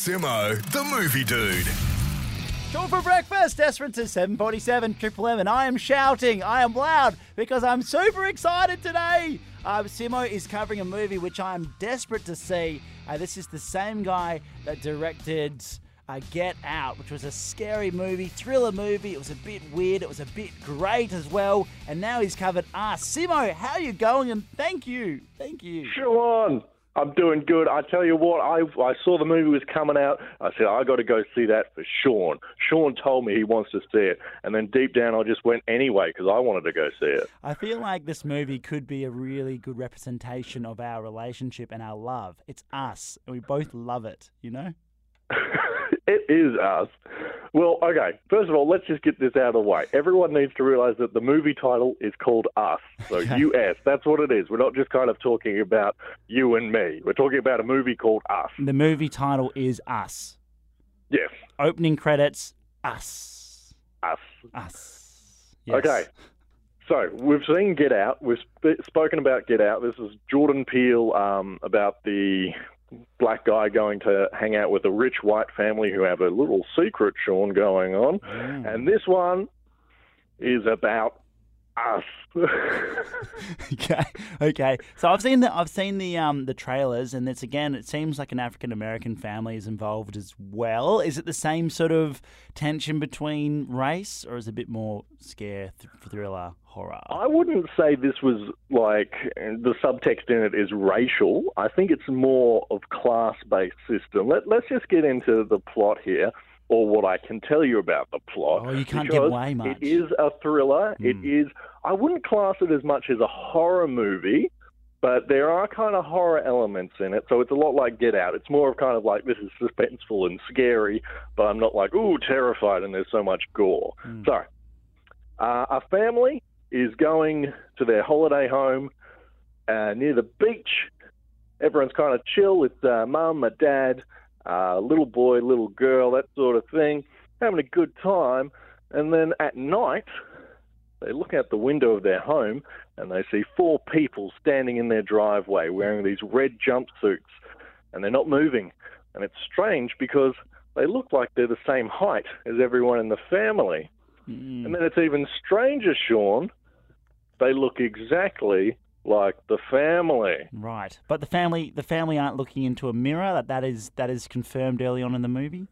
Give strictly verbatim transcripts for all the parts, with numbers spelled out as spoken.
Simo, the movie dude. Call for breakfast, Esperance seven forty-seven, Triple M, and I am shouting, I am loud, because I'm super excited today. Uh, Simo is covering a movie which I'm desperate to see. Uh, this is the same guy that directed uh, Get Out, which was a scary movie, thriller movie. It was a bit weird, it was a bit great as well, and now he's covered Us. Simo, how are you going? And thank you, thank you. Sean, I'm doing good. I tell you what, I I saw the movie was coming out. I said, I got to go see that for Sean. Sean told me he wants to see it. And then deep down, I just went anyway because I wanted to go see it. I feel like this movie could be a really good representation of our relationship and our love. It's us, and we both love it, you know? It is us. Well, okay, first of all, let's just get this out of the way. Everyone needs to realize that the movie title is called Us. So Okay. U S, that's what it is. We're not just kind of talking about you and me. We're talking about a movie called Us. The movie title is Us. Yes, Opening credits, Us. Us. Us. Yes. Okay. So we've seen Get Out. We've sp- spoken about Get Out. This is Jordan Peele um, about the black guy going to hang out with a rich white family who have a little secret, Sean, going on. Mm. And this one is about us. Okay. Okay. So I've seen the I've seen the um the trailers, and it's again it seems like an African American family is involved as well. Is it the same sort of tension between race, or is it a bit more scare, th- thriller, horror? I wouldn't say this was like the subtext in it is racial. I think it's more of class-based system. Let, let's just get into the plot here, or what I can tell you about the plot. Oh, you can't give because away much. It is a thriller. Mm. It is. I wouldn't class it as much as a horror movie, but there are kind of horror elements in it. So it's a lot like Get Out. It's more of kind of like this is suspenseful and scary, but I'm not like, ooh, terrified and there's so much gore. Mm. So uh, a family is going to their holiday home uh, near the beach. Everyone's kind of chill. It's uh, mum, a dad, uh, little boy, little girl, that sort of thing, having a good time. And then at night, they look out the window of their home and they see four people standing in their driveway wearing these red jumpsuits, and they're not moving. And it's strange because they look like they're the same height as everyone in the family. Mm. And then it's even stranger, Sean, they look exactly like the family. Right, but the family the family aren't looking into a mirror. That that is that is confirmed early on in the movie.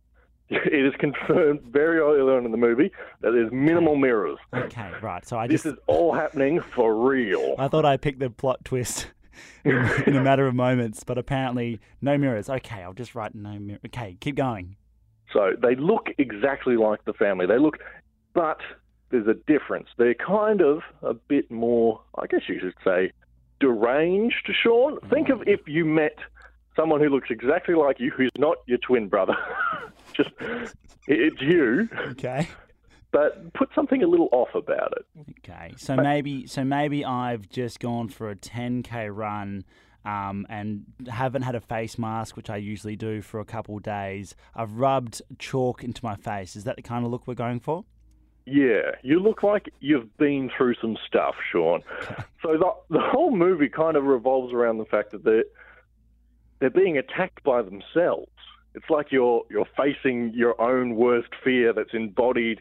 It is confirmed very early on in the movie that there's minimal mirrors. Okay, right. So I This just is all happening for real. I thought I picked the plot twist in, in a matter of moments, but apparently no mirrors. Okay, I'll just write no mirror. Okay, keep going. So they look exactly like the family. They look, but there's a difference. They're kind of a bit more, I guess you should say, deranged, Sean. Think of if you met someone who looks exactly like you, who's not your twin brother. Just, it's you, Okay. but put something a little off about it. Okay. So maybe so maybe I've just gone for a ten K run um, and haven't had a face mask, which I usually do for a couple of days. I've rubbed chalk into my face. Is that the kind of look we're going for? Yeah, you look like you've been through some stuff, Sean. So the, the whole movie kind of revolves around the fact that they're, they're being attacked by themselves. It's like you're you're facing your own worst fear that's embodied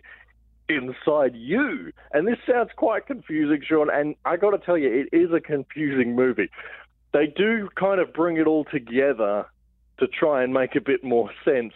inside you. And this sounds quite confusing, Sean, and I got to tell you, it is a confusing movie. They do kind of bring it all together to try and make a bit more sense.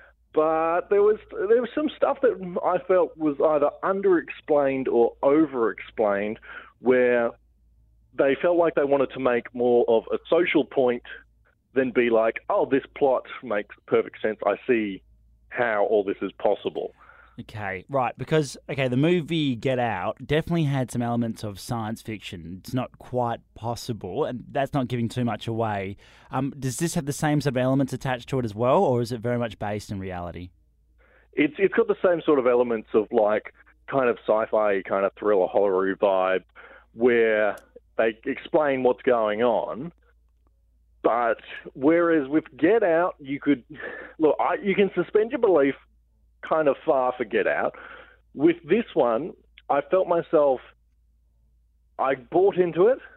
But there was there was some stuff that I felt was either underexplained or overexplained, where they felt like they wanted to make more of a social point than be like, oh, this plot makes perfect sense. I see how all this is possible. Okay, right, because, okay, the movie Get Out definitely had some elements of science fiction. It's not quite possible, and that's not giving too much away. Um, does this have the same sort of elements attached to it as well, or is it very much based in reality? It's It's got the same sort of elements of, like, kind of sci-fi, kind of thriller, horror vibe, where they explain what's going on. But whereas with Get Out, you could, look, I, you can suspend your belief kind of far for Get Out. With this one, I felt myself, I bought into it,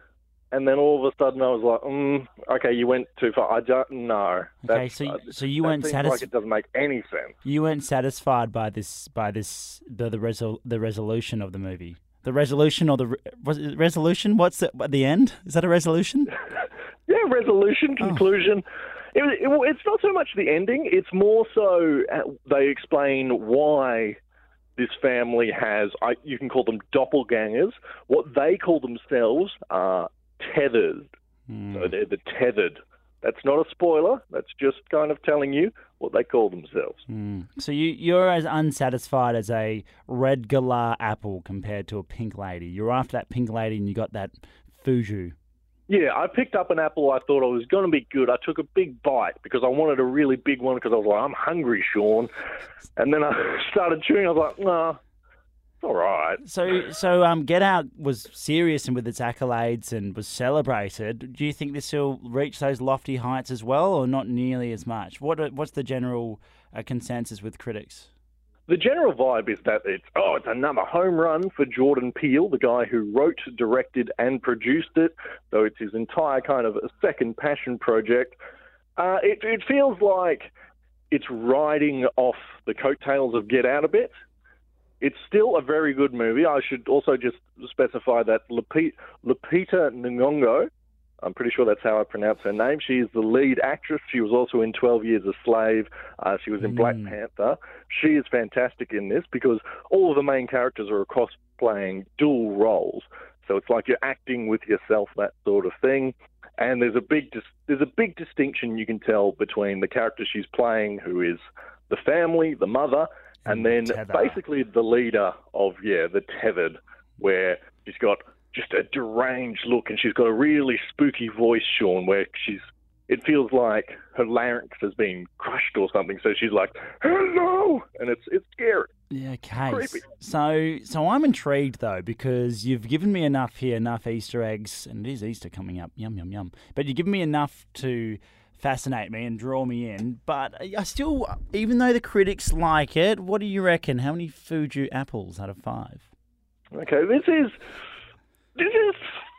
and then all of a sudden I was like, mm, okay, you went too far. I don't know. Okay, so you, so you weren't Like satisfied. it doesn't make any sense. You weren't satisfied by this by this the the, resol- the resolution of the movie. The resolution or the re- was it resolution? What's the, at the end? Is that a resolution? Yeah, resolution, conclusion. It, it, it's not so much the ending. It's more so uh, they explain why this family has, I, you can call them doppelgangers. What they call themselves are tethered. Mm. So they're the tethered. That's not a spoiler. That's just kind of telling you what they call themselves. Mm. So you, you're as unsatisfied as a red galah apple compared to a pink lady. You're after that pink lady and you got that Fuju. Yeah, I picked up an apple I thought it was going to be good. I took a big bite because I wanted a really big one because I was like, I'm hungry, Sean. And then I started chewing. I was like, nah, it's all right. So, so um, Get Out was serious and with its accolades and was celebrated. Do you think this will reach those lofty heights as well, or not nearly as much? What are, what's the general uh, consensus with critics? The general vibe is that it's, oh, it's another home run for Jordan Peele, the guy who wrote, directed, and produced it, though it's his entire kind of second passion project. Uh, it, it feels like it's riding off the coattails of Get Out a bit. It's still a very good movie. I should also just specify that Lupita, Lupita Nyong'o, I'm pretty sure that's how I pronounce her name. She is the lead actress. She was also in twelve years a Slave. Uh, she was in mm. Black Panther. She is fantastic in this because all of the main characters are across playing dual roles. So it's like you're acting with yourself, that sort of thing. And there's a big dis- there's a big distinction you can tell between the character she's playing, who is the family, the mother, and then Tether. basically the leader of, yeah, the Tethered, where she's got just a deranged look, and she's got a really spooky voice, Sean, where she's, it feels like her larynx has been crushed or something, so she's like, hello, and it's it's scary. Yeah, okay. Creepy. So, so I'm intrigued, though, because you've given me enough here, enough Easter eggs, and it is Easter coming up, yum, yum, yum, but you've given me enough to fascinate me and draw me in, but I still, even though the critics like it, what do you reckon? How many Fuju apples out of five? Okay, this is... This is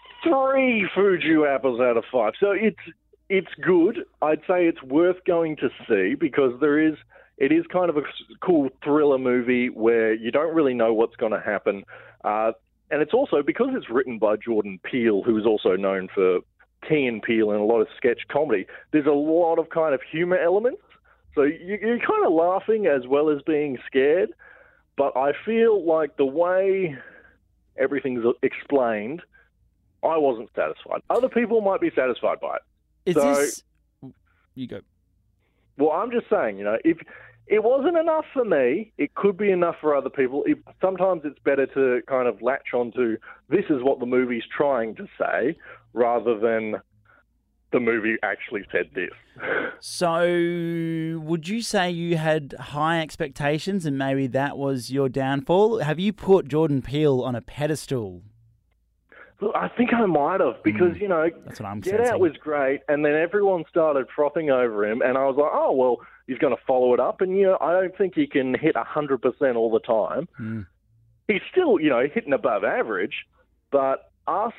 three Fuju apples out of five. So it's it's good. I'd say it's worth going to see because there is it is kind of a cool thriller movie where you don't really know what's going to happen. Uh, and it's also, because it's written by Jordan Peele, who is also known for Key and Peele and a lot of sketch comedy, there's a lot of kind of humor elements. So you, you're kind of laughing as well as being scared. But I feel like the way everything's explained, I wasn't satisfied. Other people might be satisfied by it. Is so, this... You go. Well, I'm just saying, you know, if it wasn't enough for me, it could be enough for other people. If, sometimes it's better to kind of latch onto this is what the movie's trying to say, rather than the movie actually said this. So, would you say you had high expectations and maybe that was your downfall? Have you put Jordan Peele on a pedestal? Look, I think I might have because, mm, you know, that's what I'm Get sensing. Out was great, and then everyone started frothing over him, and I was like, oh, well, he's going to follow it up, and, you know, I don't think he can hit one hundred percent all the time. Mm. He's still, you know, hitting above average, but Us,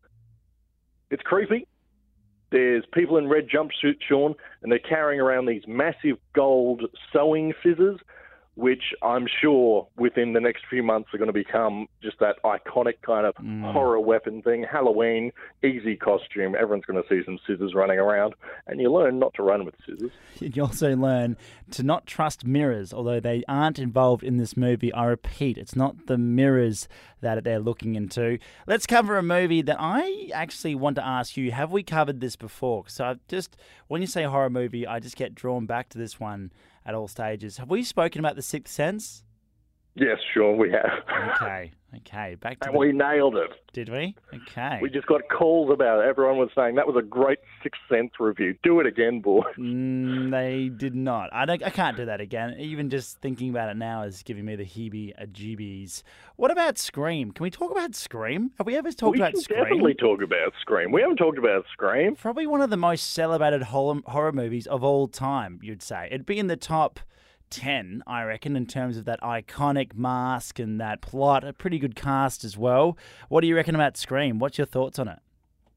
it's creepy. There's people in red jumpsuits, Sean, and they're carrying around these massive gold sewing scissors, which I'm sure within the next few months are going to become just that iconic kind of mm. horror weapon thing. Halloween, easy costume. Everyone's going to see some scissors running around, and you learn not to run with scissors. You also learn to not trust mirrors, although they aren't involved in this movie. I repeat, it's not the mirrors that they're looking into. Let's cover a movie that I actually want to ask you, have we covered this before? So I've just, when you say horror movie, I just get drawn back to this one at all stages. Have we spoken about The Sixth Sense? Yes, sure, we have. Okay, okay. Back to and the... we nailed it. Did we? Okay. We just got calls about it. Everyone was saying that was a great Sixth Sense review. Do it again, boy. Mm, they did not. I don't. I can't do that again. Even just thinking about it now is giving me the heebie-jeebies. What about Scream? Can we talk about Scream? Have we ever talked we about can Scream? definitely talk about Scream. We haven't talked about Scream. Probably one of the most celebrated horror, horror movies of all time, you'd say. It'd be in the top ten, I reckon, in terms of that iconic mask and that plot. A pretty good cast as well. What do you reckon about Scream? What's your thoughts on it?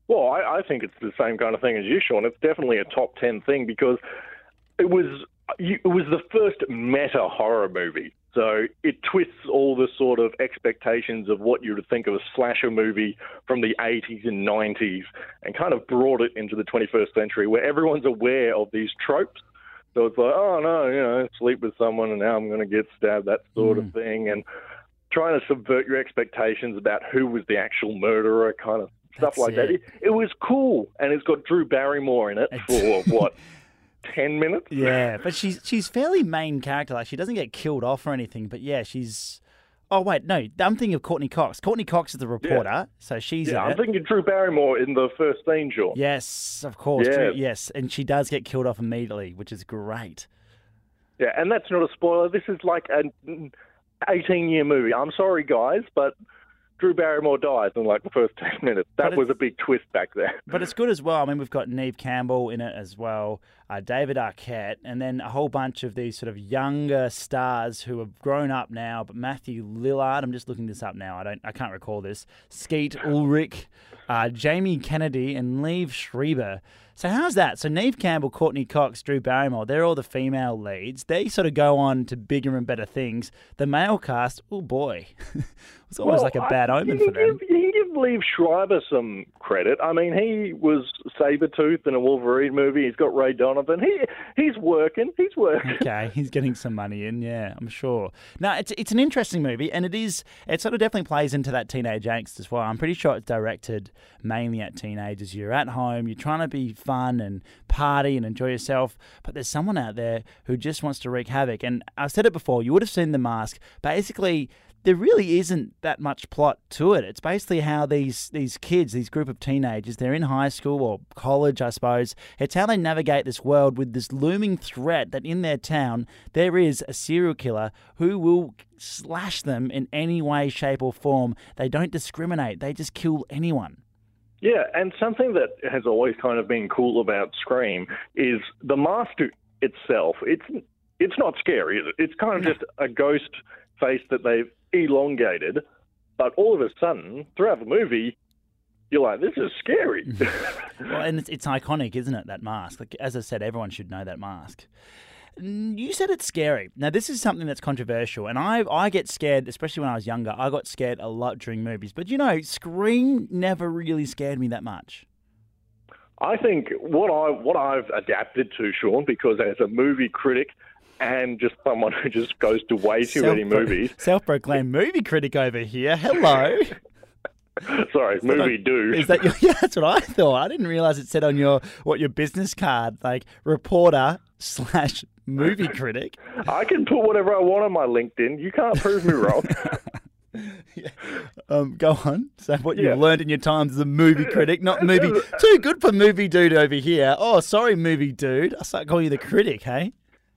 Well, I, I think it's the same kind of thing as you, Sean. It's definitely a top ten thing because it was it was the first meta horror movie. So it twists all the sort of expectations of what you would think of a slasher movie from the eighties and nineties and kind of brought it into the twenty-first century where everyone's aware of these tropes. So it's like, oh, no, you know, sleep with someone and now I'm going to get stabbed, that sort mm. of thing. And trying to subvert your expectations about who was the actual murderer, kind of stuff That's like it. that. It, it was cool. And it's got Drew Barrymore in it for, what, ten minutes? Yeah, but she's she's fairly main character. Like, she doesn't get killed off or anything. But, yeah, she's... Oh, wait, no, I'm thinking of Courtney Cox. Courtney Cox is the reporter, yeah. so she's Yeah, in I'm it. thinking Drew Barrymore in the first scene, Sean. Yes, of course. Yeah. Drew, yes, and she does get killed off immediately, which is great. Yeah, and that's not a spoiler. This is like an eighteen-year movie. I'm sorry, guys, but Drew Barrymore dies in like the first ten minutes. That But was a big twist back there. But it's good as well. I mean, we've got Neve Campbell in it as well, uh, David Arquette, and then a whole bunch of these sort of younger stars who have grown up now. But Matthew Lillard, I'm just looking this up now. I don't, I can't recall this. Skeet Ulrich, uh, Jamie Kennedy, and Liev Schreiber. So how's that? So Neve Campbell, Courtney Cox, Drew Barrymore, they're all the female leads. They sort of go on to bigger and better things. The male cast, oh boy, it's almost Well, like a bad I, omen you for them. Give, you give Liev Schreiber some credit. I mean, he was Sabretooth in a Wolverine movie. He's got Ray Donovan. He He's working. He's working. Okay, he's getting some money in, yeah, I'm sure. No, it's it's an interesting movie, and it is, it sort of definitely plays into that teenage angst as well. I'm pretty sure it's directed mainly at teenagers. You're at home, you're trying to be fun and party and enjoy yourself, but there's someone out there who just wants to wreak havoc. And I've said it before, you would have seen The Mask. Basically, there really isn't that much plot to it. It's basically how these these kids, these group of teenagers, they're in high school or college, I suppose. It's how they navigate this world with this looming threat that in their town there is a serial killer who will slash them in any way, shape or form. They don't discriminate. They just kill anyone. Yeah, and something that has always kind of been cool about Scream is the mask itself. It's it's not scary, is it? It's kind of just a ghost face that they've elongated, but all of a sudden, throughout the movie, you're like, this is scary. Well, and it's, it's iconic, isn't it, that mask? Like, as I said, everyone should know that mask. You said it's scary. Now, this is something that's controversial, and I I get scared, especially when I was younger. I got scared a lot during movies. But, you know, Scream never really scared me that much. I think what, I, what I've adapted to, Sean, because as a movie critic and just someone who just goes to way too Self- many movies... Self-proclaimed movie critic over here. Hello. Sorry, movie dude. Is that your, yeah, that's what I thought. I didn't realise it said on your, what, your business card, like, reporter slash movie critic. I can put whatever I want on my LinkedIn. You can't prove me wrong. yeah. um, go on. So what Yeah. you've learned in your times as a movie critic, not movie... Too good for movie dude over here. Oh, sorry, movie dude. I'll start calling you the critic, hey?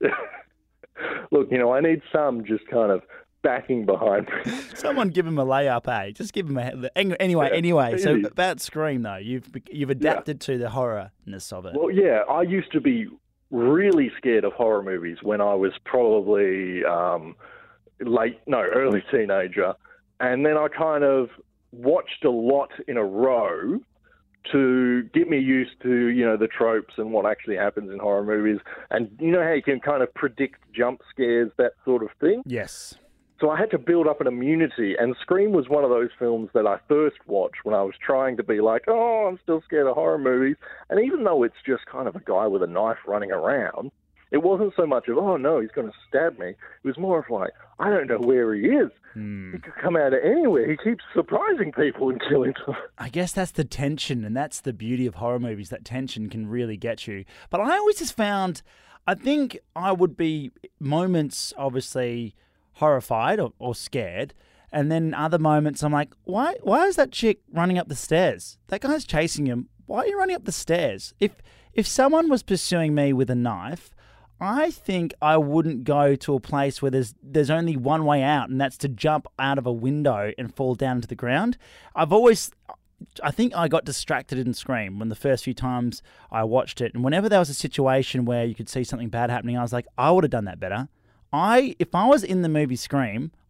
Look, you know, I need some just kind of backing behind me. Someone give him a layup, eh? Just give him a... Anyway, Yeah, anyway. So easy. about Scream, though, you've you've adapted to the horrorness of it. Well, yeah, I used to be really scared of horror movies when I was probably um, late, no, early teenager. And then I kind of watched a lot in a row to get me used to, you know, the tropes and what actually happens in horror movies. And you know how you can kind of predict jump scares, that sort of thing? Yes. So I had to build up an immunity, and Scream was one of those films that I first watched when I was trying to be like, oh, I'm still scared of horror movies. And even though it's just kind of a guy with a knife running around, it wasn't so much of, oh, no, he's going to stab me. It was more of like, I don't know where he is. Hmm. He could come out of anywhere. He keeps surprising people and killing them. I guess that's the tension, and that's the beauty of horror movies. That tension can really get you. But I always just found, I think I would be moments, obviously, horrified or, or scared, and then other moments I'm like, why why is that chick running up the stairs? That guy's chasing him. Why are you running up the stairs? If if someone was pursuing me with a knife, I think I wouldn't go to a place where there's there's only one way out, and that's to jump out of a window and fall down to the ground. I've always... I think I got distracted in Scream when the first few times I watched it, and whenever there was a situation where you could see something bad happening, I was like, I would have done that better. I, if I was in the movie Scream,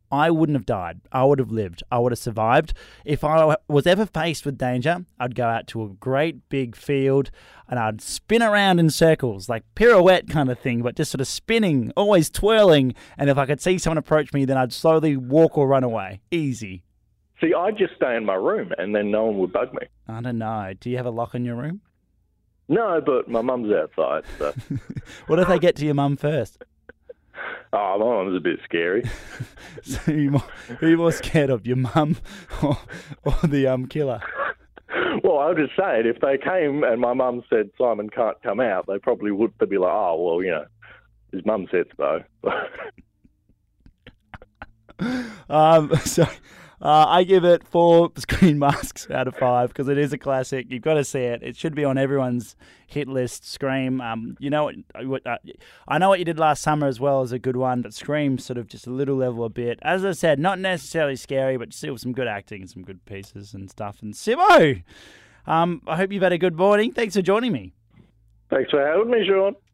I wouldn't have died. I would have lived. I would have survived. If I was ever faced with danger, I'd go out to a great big field and I'd spin around in circles, like pirouette kind of thing, but just sort of spinning, always twirling. And if I could see someone approach me, then I'd slowly walk or run away. Easy. See, I'd just stay in my room and then no one would bug me. I don't know. Do you have a lock on your room? No, but my mum's outside. So. What if they get to your mum first? Oh, my mum's a bit scary. So who are you more, who are you more scared of, your mum or, or the um killer? Well, I'll just say it. If they came and my mum said Simon can't come out, they probably would be like, oh, well, you know, his mum said so. um, so uh, I give it four screen masks out of five because it is a classic. You've got to see it. It should be on everyone's hit list. Scream. Um, you know what? Uh, I know what you did last summer as well as a good one, but Scream sort of just a little level a bit. As I said, not necessarily scary, but still some good acting and some good pieces and stuff. And Simo, um, I hope you've had a good morning. Thanks for joining me. Thanks for having me, Sean.